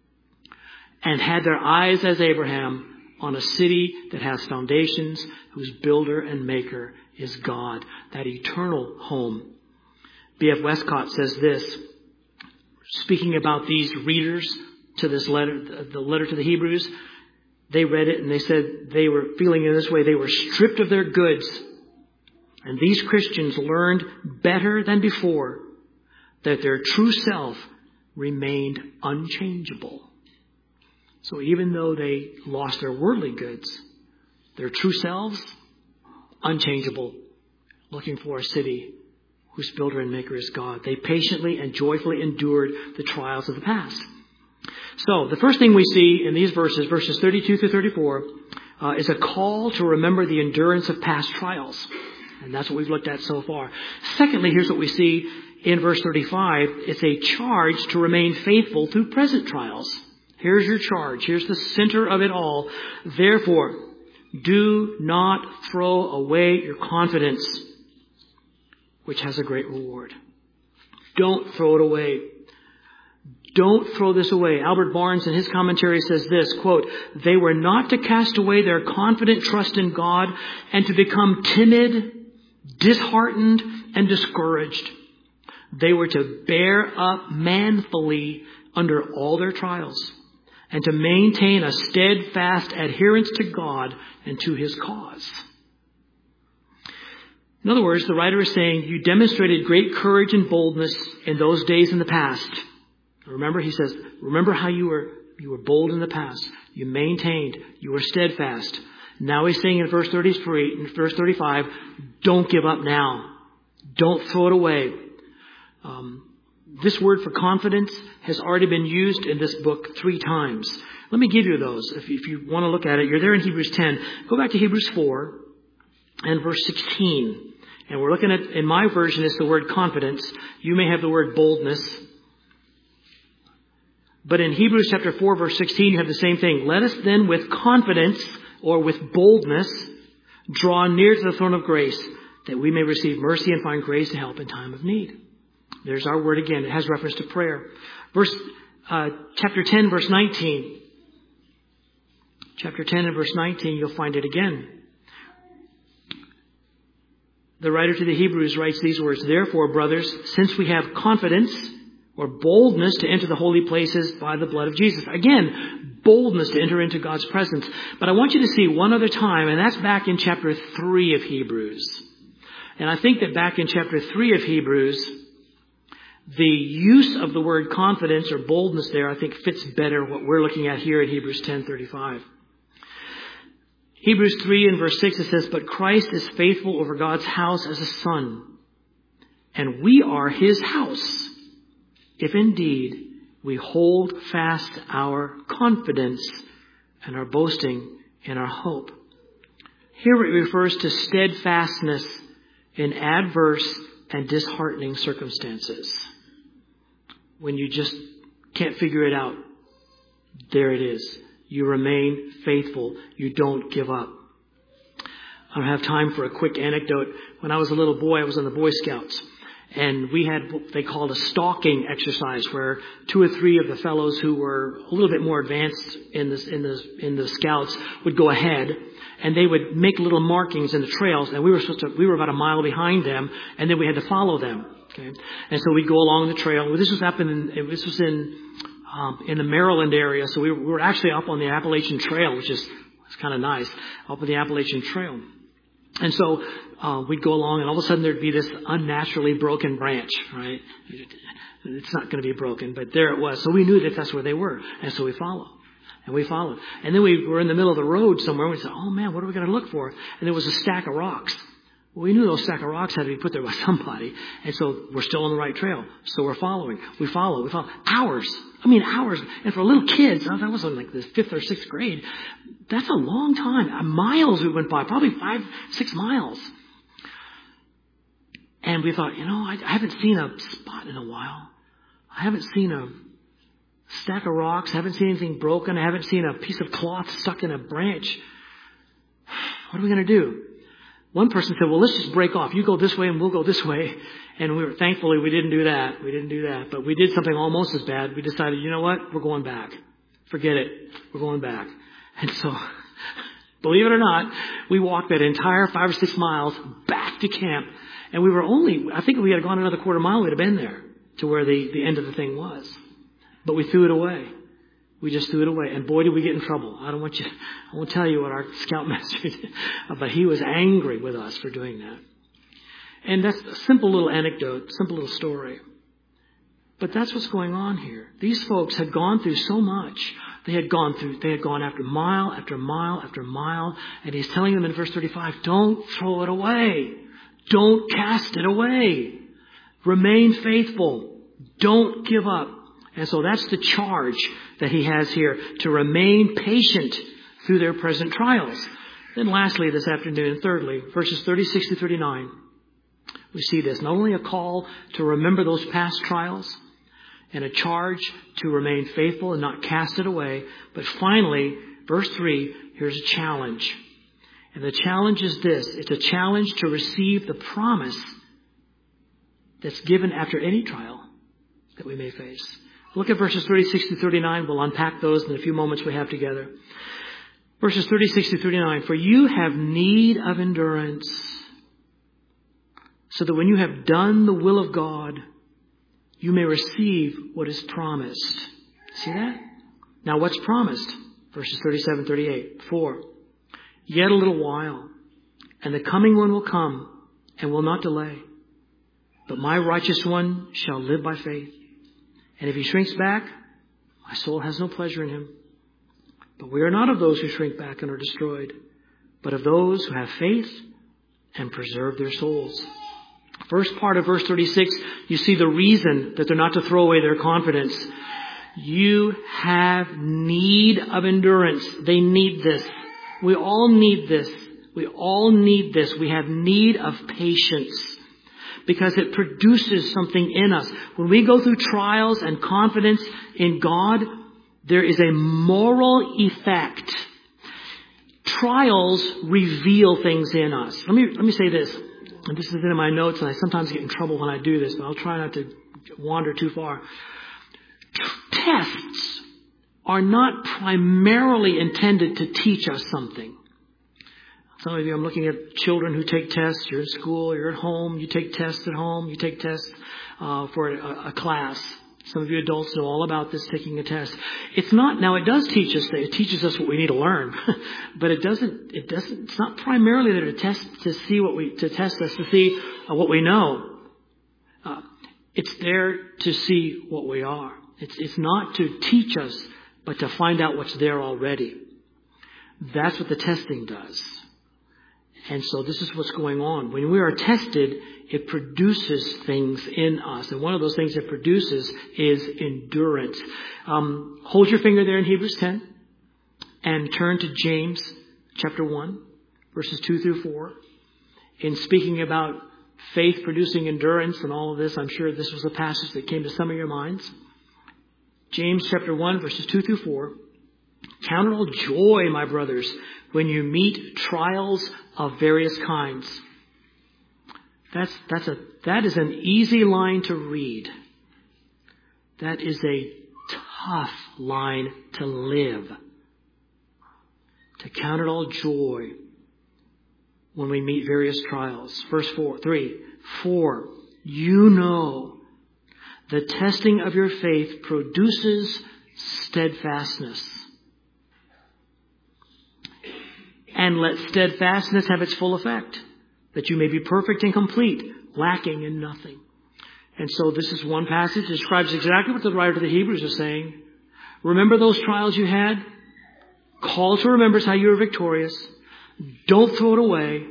and had their eyes as Abraham on a city that has foundations, whose builder and maker is God, that eternal home. B F Westcott says this, speaking about these readers to this letter, the letter to the Hebrews, they read it and they said they were feeling in this way. They were stripped of their goods And these Christians learned better than before that their true self remained unchangeable. So even though they lost their worldly goods, their true selves, unchangeable, looking for a city whose builder and maker is God. They patiently and joyfully endured the trials of the past. So the first thing we see in these verses, verses thirty-two through thirty-four, uh, is a call to remember the endurance of past trials. And that's what we've looked at so far. Secondly, here's what we see in verse thirty-five. It's a charge to remain faithful through present trials. Here's your charge. Here's the center of it all. Therefore, do not throw away your confidence, which has a great reward. Don't throw it away. Don't throw this away. Albert Barnes in his commentary says this, quote, "They were not to cast away their confident trust in God and to become timid, disheartened, and discouraged. They were to bear up manfully under all their trials and to maintain a steadfast adherence to God and to His cause." In other words, the writer is saying, you demonstrated great courage and boldness in those days in the past. Remember, he says, remember how you were you were bold in the past. You maintained. You were steadfast. Now he's saying in verse thirty-three, in verse thirty-five, don't give up now. Don't throw it away. Um, this word for confidence has already been used in this book three times. Let me give you those. If, if you want to look at it, you're there in Hebrews ten. Go back to Hebrews four and verse sixteen. And we're looking at, in my version, it's the word confidence. You may have the word boldness. But in Hebrews chapter four, verse sixteen, you have the same thing. Let us then with confidence or with boldness draw near to the throne of grace that we may receive mercy and find grace to help in time of need. There's our word again. It has reference to prayer. Verse, uh, chapter ten, verse nineteen. Chapter ten and verse nineteen, you'll find it again. The writer to the Hebrews writes these words, "Therefore, brothers, since we have confidence or boldness to enter the holy places by the blood of Jesus." Again, boldness to enter into God's presence. But I want you to see one other time, and that's back in chapter three of Hebrews. And I think that back in chapter three of Hebrews, the use of the word confidence or boldness there, I think, fits better what we're looking at here in Hebrews ten thirty-five. Hebrews three and verse six, it says, "But Christ is faithful over God's house as a son, and we are His house, if indeed we hold fast our confidence and our boasting in our hope." Here it refers to steadfastness in adverse and disheartening circumstances. When you just can't figure it out, there it is. You remain faithful. You don't give up. I don't have time for a quick anecdote. When I was a little boy, I was in the Boy Scouts. And we had what they called a stalking exercise, where two or three of the fellows who were a little bit more advanced in the, in the, in the Scouts would go ahead, and they would make little markings in the trails, and we were supposed to, we were about a mile behind them, and then we had to follow them. Okay, and so we'd go along the trail. Well, this was happening. This was in um, in the Maryland area, so we were, we were actually up on the Appalachian Trail, which is it's kind of nice, up on the Appalachian Trail. And so uh, we'd go along, and all of a sudden there'd be this unnaturally broken branch, right? It's not going to be broken, but there it was. So we knew that that's where they were, and so we followed. And we followed. And then we were in the middle of the road somewhere, and we said, oh man, what are we going to look for? And there was a stack of rocks. Well, we knew those stack of rocks had to be put there by somebody, and so we're still on the right trail. So we're following. We follow. We follow. Hours. I mean, hours. And for little kids, that was in like the fifth or sixth grade. That's a long time. Miles we went by, probably five, six miles. And we thought, you know, I, I haven't seen a spot in a while. I haven't seen a stack of rocks. I haven't seen anything broken. I haven't seen a piece of cloth stuck in a branch. What are we going to do? One person said, well, let's just break off. You go this way and we'll go this way. And we were, thankfully, we didn't do that. We didn't do that. But we did something almost as bad. We decided, you know what? We're going back. Forget it. We're going back. And so, believe it or not, we walked that entire five or six miles back to camp. And we were only, I think if we had gone another quarter mile, we'd have been there to where the, the end of the thing was. But we threw it away. We just threw it away. And boy, did we get in trouble. I don't want you, I won't tell you what our scoutmaster did, but he was angry with us for doing that. And that's a simple little anecdote, simple little story. But that's what's going on here. These folks had gone through so much. They had gone through, they had gone after mile after mile after mile. And he's telling them in verse thirty-five, don't throw it away. Don't cast it away. Remain faithful. Don't give up. And so that's the charge that he has here, to remain patient through their present trials. Then lastly this afternoon, thirdly, verses thirty-six to thirty-nine, we see this. Not only a call to remember those past trials and a charge to remain faithful and not cast it away, but finally, verse three, here's a challenge. And the challenge is this. It's a challenge to receive the promise that's given after any trial that we may face. Look at verses thirty-six to thirty-nine. We'll unpack those in the few moments we have together. Verses thirty-six to thirty-nine. For you have need of endurance, so that when you have done the will of God, you may receive what is promised. See that? Now what's promised? Verses thirty-seven, thirty-eight. For yet a little while, and the coming one will come and will not delay. But my righteous one shall live by faith. And if he shrinks back, my soul has no pleasure in him. But we are not of those who shrink back and are destroyed, but of those who have faith and preserve their souls. First part of verse thirty-six, you see the reason that they're not to throw away their confidence. You have need of endurance. They need this. We all need this. We all need this. We have need of patience, because it produces something in us. When we go through trials and confidence in God, there is a moral effect. Trials reveal things in us. Let me, let me say this. And this is in my notes, and I sometimes get in trouble when I do this, but I'll try not to wander too far. Tests are not primarily intended to teach us something. Some of you, I'm looking at children who take tests. You're in school, you're at home, you take tests at home, you take tests uh, for a, a class. Some of you adults know all about this, taking a test. It's not, now it does teach us, it teaches us what we need to learn, but it doesn't, it doesn't, it's not primarily there to test, to see what we, to test us, to see uh, what we know. Uh, it's there to see what we are. It's, it's not to teach us, but to find out what's there already. That's what the testing does. And so this is what's going on. When we are tested, it produces things in us. And one of those things it produces is endurance. Um, hold your finger there in Hebrews ten and turn to James chapter one, verses two through four. In speaking about faith producing endurance and all of this, I'm sure this was a passage that came to some of your minds. James chapter one, verses two through four. Count it all joy, my brothers, when you meet trials of various kinds. That's, that's a, that is an easy line to read. That is a tough line to live. To count it all joy when we meet various trials. Verse four, three, for you know the testing of your faith produces steadfastness. And let steadfastness have its full effect, that you may be perfect and complete, lacking in nothing. And so this is one passage that describes exactly what the writer of the Hebrews is saying. Remember those trials you had? Call to remembrance how you were victorious. Don't throw it away,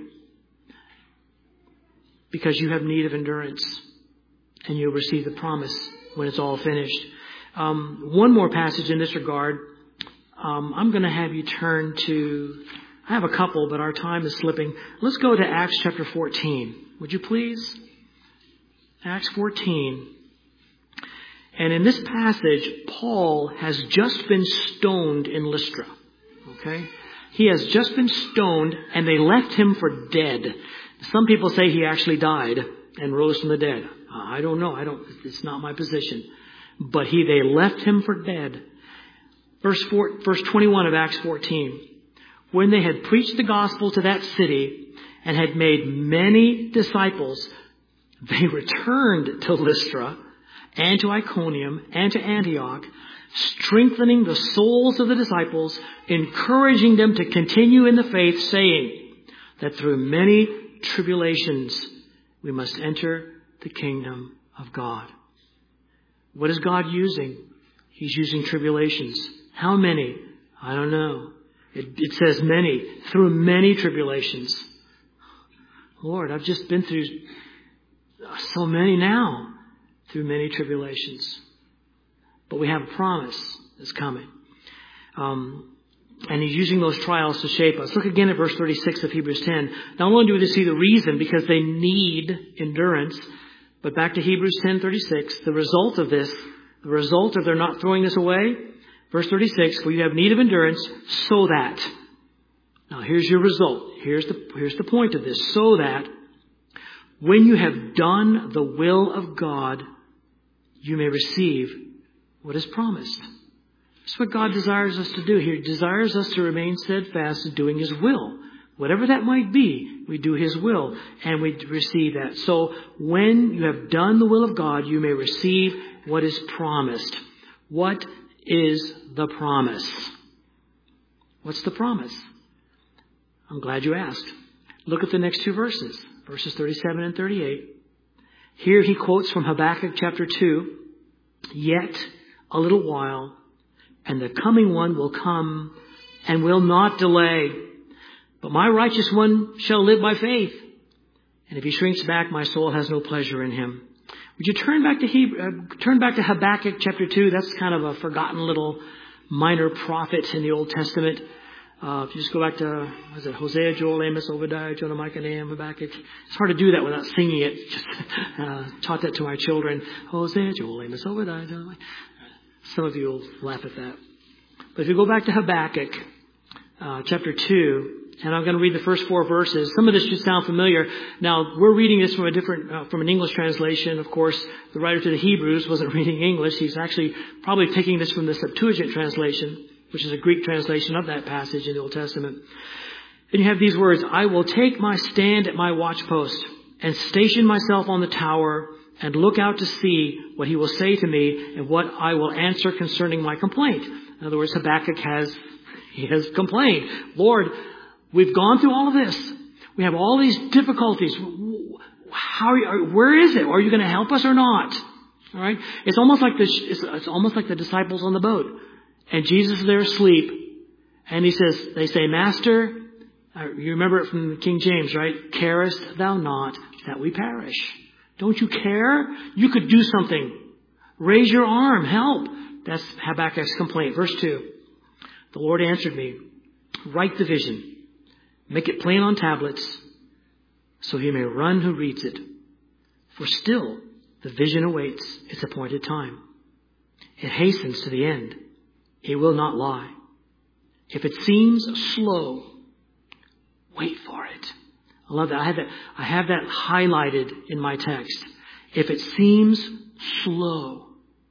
because you have need of endurance, and you'll receive the promise when it's all finished. Um, one more passage in this regard. Um, I'm going to have you turn to... I have a couple, but our time is slipping. Let's go to Acts chapter fourteen. Would you please? Acts fourteen. And in this passage, Paul has just been stoned in Lystra. Okay? He has just been stoned, and they left him for dead. Some people say he actually died and rose from the dead. I don't know. I don't. It's not my position. But he, they left him for dead. Verse four, verse twenty-one of Acts fourteen. When they had preached the gospel to that city and had made many disciples, they returned to Lystra and to Iconium and to Antioch, strengthening the souls of the disciples, encouraging them to continue in the faith, saying that through many tribulations We must enter the kingdom of God. What is God using? He's using tribulations. How many? I don't know. It, it says many. Through many tribulations. Lord, I've just been through so many now. Through many tribulations. But we have a promise that's coming. Um, and He's using those trials to shape us. Look again at verse thirty-six of Hebrews ten. Not only do we see the reason, because they need endurance, but back to Hebrews ten thirty-six, the result of this, the result of their not throwing this away, verse thirty-six, for you have need of endurance, so that. Now here's your result. Here's the, here's the point of this. So that when you have done the will of God, you may receive what is promised. That's what God desires us to do. He desires us to remain steadfast in doing His will. Whatever that might be, we do His will and we receive that. So when you have done the will of God, you may receive what is promised. What is the promise? What's the promise? I'm glad you asked. Look at the next two verses, verses thirty-seven and thirty-eight. Here he quotes from Habakkuk chapter two. Yet a little while, and the coming one will come and will not delay. But my righteous one shall live by faith. And if he shrinks back, my soul has no pleasure in him. Would you turn back to Hebrew, uh, turn back to Habakkuk chapter two? That's kind of a forgotten little minor prophet in the Old Testament. Uh, if you just go back to, what is it, Hosea, Joel, Amos, Obadiah, Jonah, Micah, Nahum, Habakkuk. It's hard to do that without singing it. Just uh, taught that to my children. Hosea, Joel, Amos, Obadiah, Jonah, Micah. Some of you will laugh at that. But if you go back to Habakkuk uh, chapter two, and I'm going to read the first four verses. Some of this should sound familiar. Now, we're reading this from a different, uh, from an English translation. Of course, the writer to the Hebrews wasn't reading English. He's actually probably taking this from the Septuagint translation, which is a Greek translation of that passage in the Old Testament. And you have these words, I will take my stand at my watchpost and station myself on the tower and look out to see what he will say to me and what I will answer concerning my complaint. In other words, Habakkuk has, he has complained. Lord, we've gone through all of this. We have all these difficulties. How are you, where is it? Are you going to help us or not? All right. It's almost like the, it's, it's almost like the disciples on the boat. And Jesus is there asleep. And he says, they say, Master, you remember it from King James, right? Carest thou not that we perish? Don't you care? You could do something. Raise your arm. Help. That's Habakkuk's complaint. Verse two. The Lord answered me, write the vision. Make it plain on tablets so he may run who reads it. For still the vision awaits its appointed time. It hastens to the end. It will not lie. If it seems slow, wait for it. I love that. I have that, I have that highlighted in my text. If it seems slow,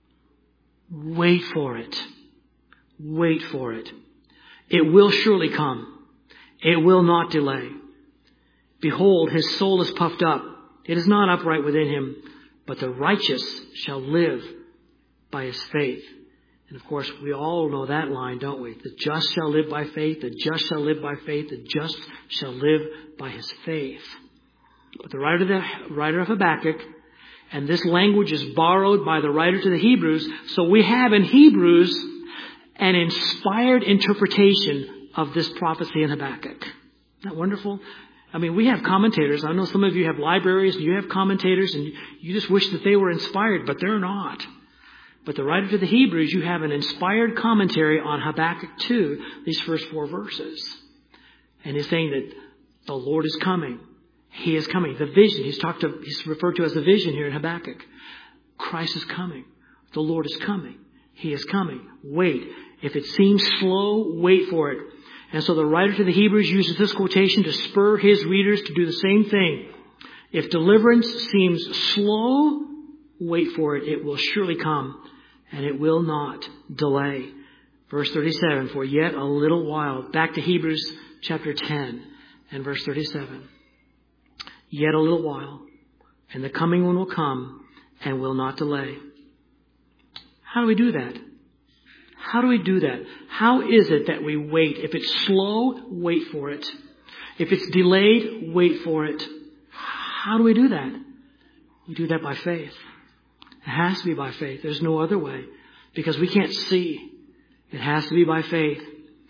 wait for it. Wait for it. It will surely come. It will not delay. Behold, his soul is puffed up. It is not upright within him, but the righteous shall live by his faith. And of course, we all know that line, don't we? The just shall live by faith. The just shall live by faith. The just shall live by his faith. But the writer, the writer of Habakkuk, and this language is borrowed by the writer to the Hebrews. So we have in Hebrews an inspired interpretation of this prophecy in Habakkuk. Isn't that wonderful? I mean, we have commentators. I know some of you have libraries and you have commentators and you just wish that they were inspired, but they're not. But the writer to the Hebrews, you have an inspired commentary on Habakkuk two, these first four verses. And he's saying that the Lord is coming. He is coming. The vision, he's talked to, he's referred to as a vision here in Habakkuk. Christ is coming. The Lord is coming. He is coming. Wait. If it seems slow, wait for it. And so the writer to the Hebrews uses this quotation to spur his readers to do the same thing. If deliverance seems slow, wait for it. It will surely come, and it will not delay. Verse thirty-seven, for yet a little while. Back to Hebrews chapter ten and verse thirty-seven. Yet a little while, and the coming one will come and will not delay. How do we do that? How do we do that? How is it that we wait? If it's slow, wait for it. If it's delayed, wait for it. How do we do that? We do that by faith. It has to be by faith. There's no other way. Because we can't see. It has to be by faith.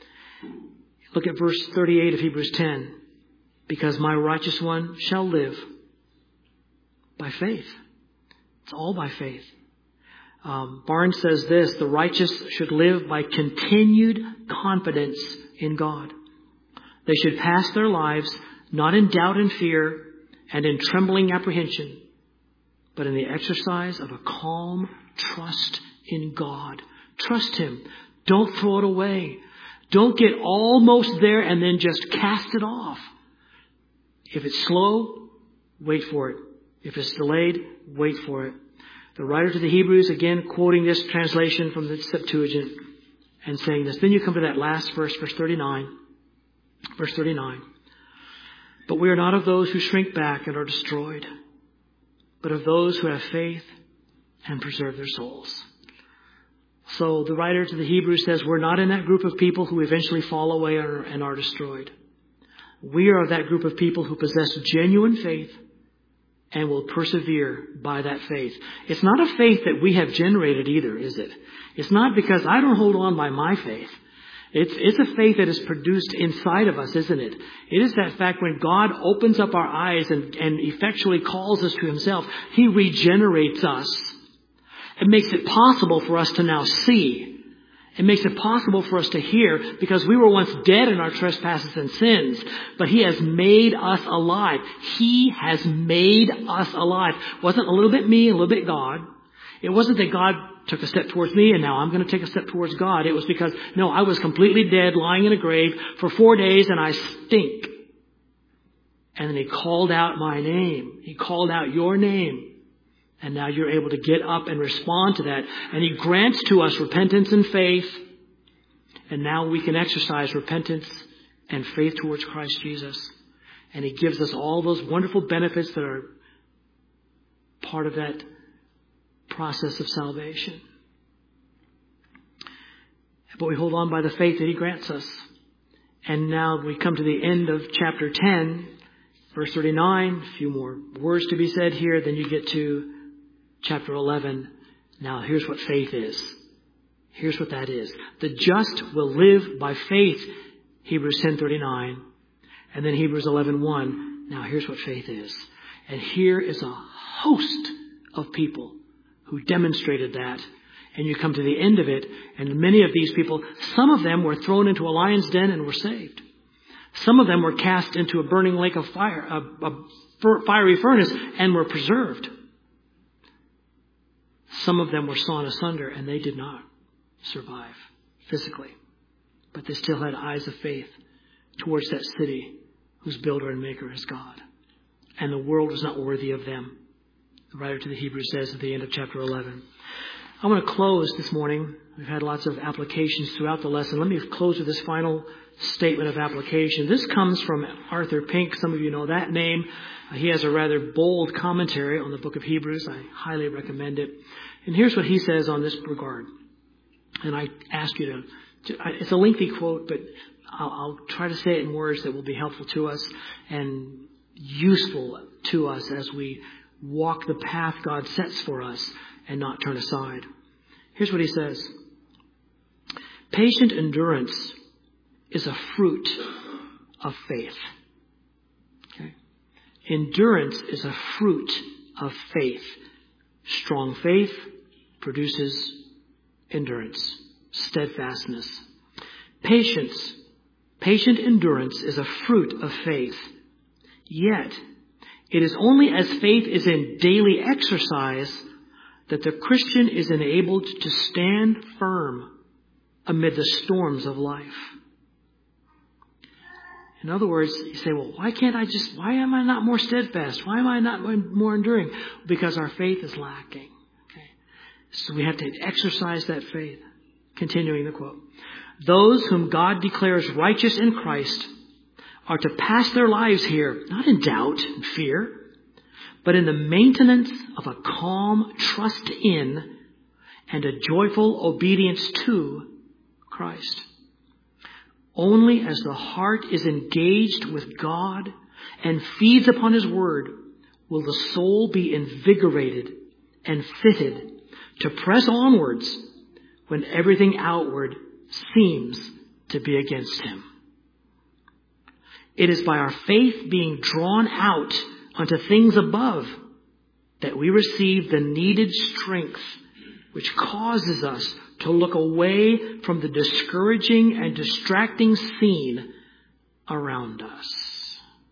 Look at verse thirty-eight of Hebrews ten. Because my righteous one shall live by faith. It's all by faith. Um, Barnes says this, the righteous should live by continued confidence in God. They should pass their lives not in doubt and fear and in trembling apprehension, but in the exercise of a calm trust in God. Trust Him. Don't throw it away. Don't get almost there and then just cast it off. If it's slow, wait for it. If it's delayed, wait for it. The writer to the Hebrews, again, quoting this translation from the Septuagint and saying this. Then you come to that last verse, verse thirty-nine. Verse thirty-nine. But we are not of those who shrink back and are destroyed, but of those who have faith and preserve their souls. So the writer to the Hebrews says we're not in that group of people who eventually fall away and are destroyed. We are of that group of people who possess genuine faith and will persevere by that faith. It's not a faith that we have generated either, is it? It's not because I don't hold on by my faith. It's, it's a faith that is produced inside of us, isn't it? It is that fact when God opens up our eyes and, and effectually calls us to Himself, He regenerates us. It makes it possible for us to now see. It makes it possible for us to hear because we were once dead in our trespasses and sins, but He has made us alive. He has made us alive. It wasn't a little bit me, a little bit God. It wasn't that God took a step towards me and now I'm going to take a step towards God. It was because, no, I was completely dead, lying in a grave for four days and I stink. And then He called out my name. He called out your name. And now you're able to get up and respond to that. And He grants to us repentance and faith. And now we can exercise repentance and faith towards Christ Jesus. And He gives us all those wonderful benefits that are part of that process of salvation. But we hold on by the faith that He grants us. And now we come to the end of chapter ten, verse thirty-nine. A few more words to be said here. Then you get to chapter eleven. Now here's what faith is. Here's what that is. The just will live by faith. Hebrews ten thirty-nine. And then Hebrews eleven one. Now here's what faith is. And here is a host of people who demonstrated that. And you come to the end of it, and many of these people, some of them were thrown into a lion's den and were saved. Some of them were cast into a burning lake of fire, a, a fiery furnace, and were preserved. Some of them were sawn asunder, and they did not survive physically. But they still had eyes of faith towards that city whose builder and maker is God. And the world was not worthy of them. The writer to the Hebrews says at the end of chapter eleven. I want to close this morning. We've had lots of applications throughout the lesson. Let me close with this final statement of application. This comes from Arthur Pink. Some of you know that name. Uh, he has a rather bold commentary on the book of Hebrews. I highly recommend it. And here's what he says on this regard. And I ask you to, to it's a lengthy quote, but I'll, I'll try to say it in words that will be helpful to us and useful to us as we walk the path God sets for us and not turn aside. Here's what he says. Patient endurance is a fruit of faith. Okay? Endurance is a fruit of faith. Strong faith produces endurance, steadfastness. Patience, patient endurance is a fruit of faith. Yet, it is only as faith is in daily exercise that the Christian is enabled to stand firm amid the storms of life. In other words, you say, well, why can't I just, why am I not more steadfast? Why am I not more enduring? Because our faith is lacking. Okay. So we have to exercise that faith. Continuing the quote. Those whom God declares righteous in Christ are to pass their lives here, not in doubt and fear, but in the maintenance of a calm trust in and a joyful obedience to Christ. Only as the heart is engaged with God and feeds upon His Word will the soul be invigorated and fitted to press onwards when everything outward seems to be against him. It is by our faith being drawn out unto things above that we receive the needed strength which causes us to look away from the discouraging and distracting scene around us.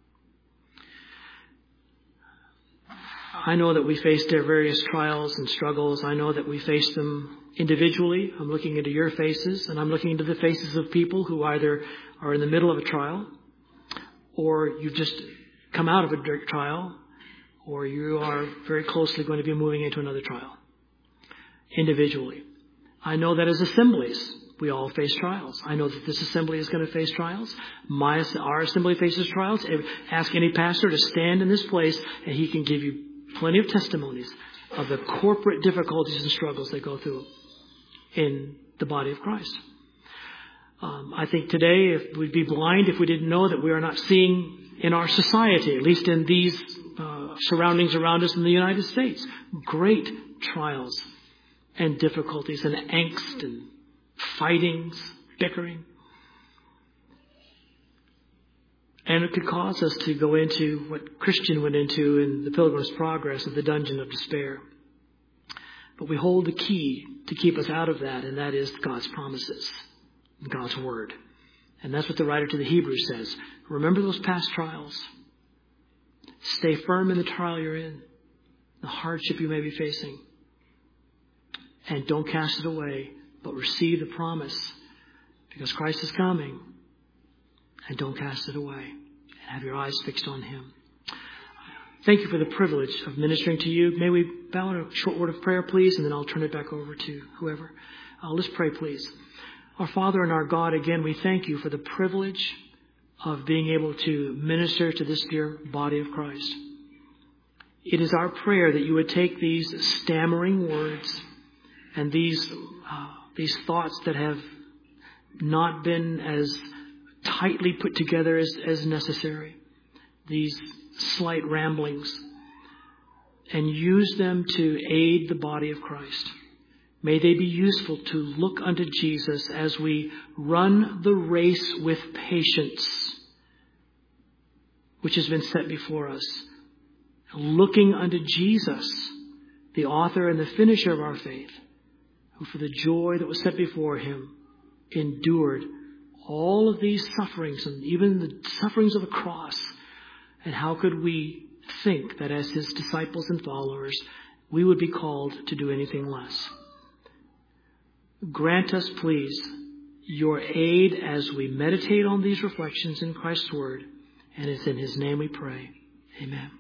I know that we face their various trials and struggles. I know that we face them individually. I'm looking into your faces, and I'm looking into the faces of people who either are in the middle of a trial, or you've just come out of a trial, or you are very closely going to be moving into another trial. Individually. I know that as assemblies, we all face trials. I know that this assembly is going to face trials. My, our assembly faces trials. Ask any pastor to stand in this place, and he can give you plenty of testimonies of the corporate difficulties and struggles they go through in the body of Christ. Um, I think today, if we'd be blind if we didn't know that we are not seeing in our society, at least in these uh, surroundings around us in the United States, great trials and difficulties and angst and fightings, bickering. And it could cause us to go into what Christian went into in the Pilgrim's Progress of the dungeon of despair. But we hold the key to keep us out of that, and that is God's promises, God's Word. And that's what the writer to the Hebrews says. Remember those past trials. Stay firm in the trial you're in, the hardship you may be facing. And don't cast it away, but receive the promise, because Christ is coming. And don't cast it away. And have your eyes fixed on Him. Thank you for the privilege of ministering to you. May we bow in a short word of prayer, please, and then I'll turn it back over to whoever. Uh, let's pray, please. Our Father and our God, again, we thank you for the privilege of being able to minister to this dear body of Christ. It is our prayer that you would take these stammering words and these uh, these thoughts that have not been as tightly put together as, as necessary, these slight ramblings, and use them to aid the body of Christ. May they be useful to look unto Jesus as we run the race with patience, which has been set before us. Looking unto Jesus, the author and the finisher of our faith, who for the joy that was set before him endured all of these sufferings, and even the sufferings of the cross. And how could we think that as his disciples and followers, we would be called to do anything less? Grant us, please, your aid as we meditate on these reflections in Christ's Word. And it's in His name we pray. Amen.